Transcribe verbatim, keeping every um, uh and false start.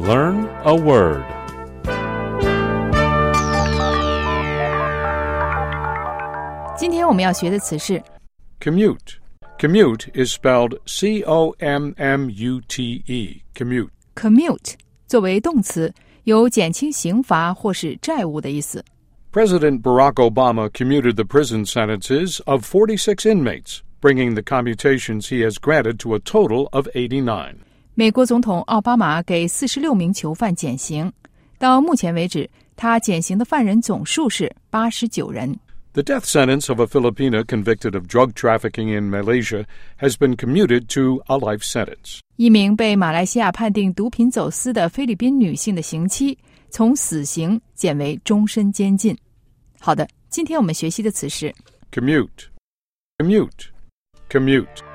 Learn a word. Today 今天我们要学的词是 Commute. Commute is spelled C O M M U T E. Commute. commute 作为动词，有减轻刑罚或是债务的意思。 President Barack Obama commuted the prison sentences of forty-six inmates, bringing the commutations he has granted to a total of eighty-nine. 美国总统奥巴马给四十六名囚犯减刑，到目前为止，他减刑的犯人总数是八十九人。 The death sentence of a Filipina convicted of drug trafficking in Malaysia has been commuted to a life sentence. 一名被马来西亚判定毒品走私的菲律宾女性的刑期从死刑减为终身监禁。好的，今天我们学习的词是 Commute. Commute. Commute.